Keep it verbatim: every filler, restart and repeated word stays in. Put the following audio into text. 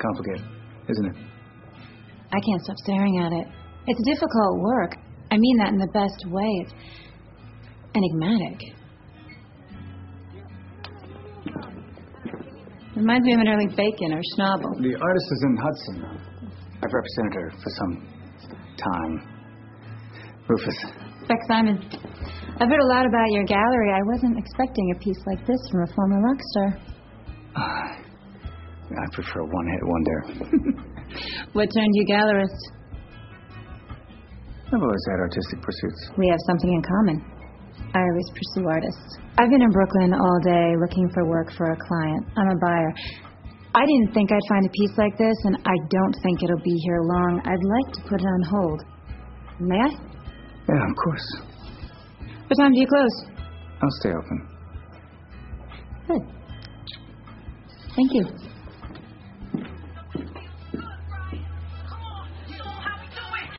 complicated, isn't it? I can't stop staring at it. It's difficult work. I mean that in the best way. It's enigmatic. Reminds me of an early Bacon or Schnabel. The artist is in Hudson. I've represented her for some time. Rufus. Beck Simon. I've heard a lot about your gallery. I wasn't expecting a piece like this from a former rock star. Uh, I prefer a one-hit wonder. What turned you gallerist? I've always had artistic pursuits. We have something in common. I always pursue artists. I've been in Brooklyn all day looking for work for a client. I'm a buyer. I didn't think I'd find a piece like this, and I don't think it'll be here long. I'd like to put it on hold. May I? Yeah, of course. What time do you close? I'll stay open. Good. Thank you.